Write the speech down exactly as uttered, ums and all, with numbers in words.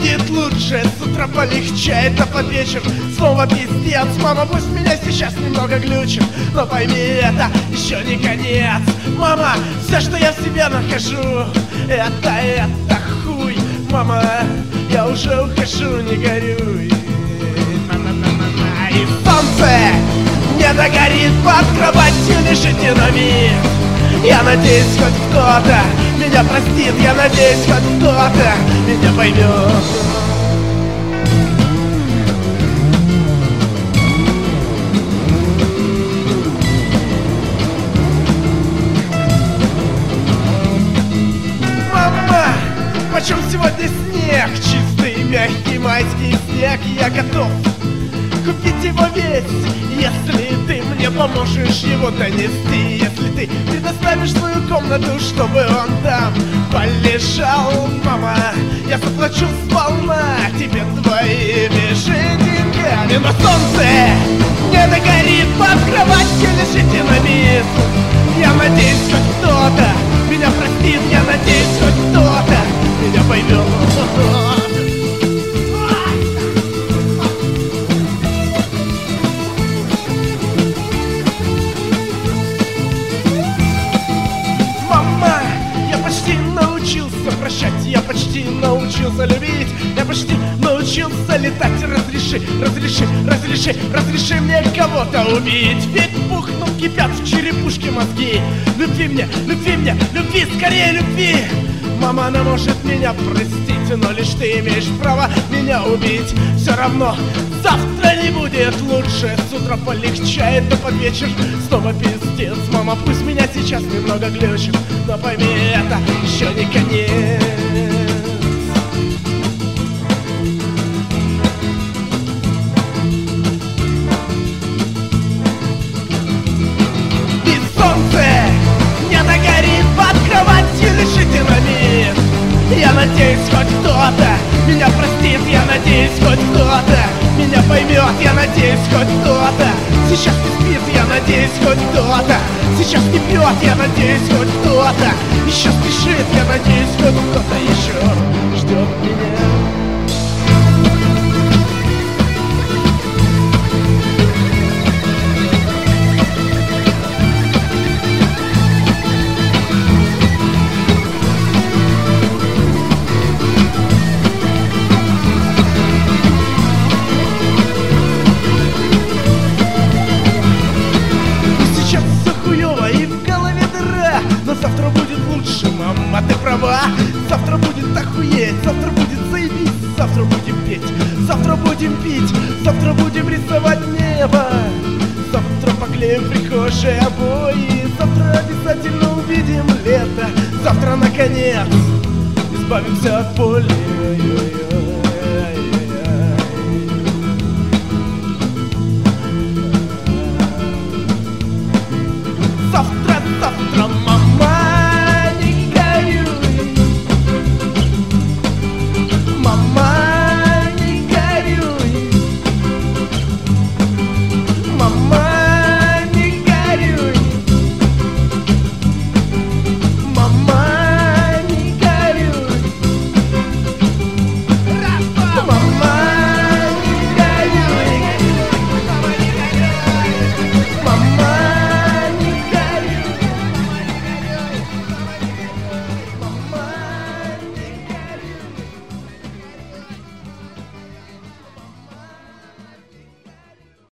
будет лучше, с утра полегчает, а под вечер снова пиздец. Мама, пусть меня сейчас немного глючит, но пойми, это еще не конец. Мама, все, что я в себе нахожу, это, это хуй. Мама, я уже ухожу, не горюй. И солнце не догорит, под кроватью лежит динамит. Я надеюсь, хоть кто-то меня простит, я надеюсь, хоть кто-то меня поймет. Мама, почем сегодня снег? Чистый, мягкий майский снег. Я готов купить его весь, если ты мне поможешь его донести. Если ты предоставишь свою комнату, чтобы он там полежал. Мама, я заплачу сполна тебе твоими же деньгами. Но солнце не догорит, под кроватью лежит динамит. Я надеюсь, хоть кто-то меня простит, я надеюсь, хоть кто-то меня поймет. Прощать, я почти научился любить, я почти научился летать. Разреши, разреши, разреши, разреши мне кого-то убить. Ведь бухнул, кипят в черепушке мозги. Любви мне, любви мне, любви, скорее любви. Мама, она может меня простить, но лишь ты имеешь право меня убить. Все равно завтра не будет лучше, с утра полегчает, да под вечер снова пиздец. Мама, пусть меня сейчас немного глючит, но пойми, это еще не конец. И солнце не догорит, под кроватью лежит динамит. Я надеюсь, хоть кто-то меня простит, я надеюсь, хоть кто-то меня поймет. Я надеюсь, хоть кто-то сейчас не спит, я надеюсь, хоть кто-то сейчас не пьет. Я надеюсь, хоть кто-то еще спешит, я надеюсь, хоть кто-то еще ждет меня. Завтра будет лучше, мама, ты права. Завтра будет охуеть, завтра будет заебись. Завтра будем петь, завтра будем пить, завтра будем рисовать небо. Завтра поклеим в прихожей обои. Завтра обязательно увидим лето. Завтра, наконец, избавимся от боли.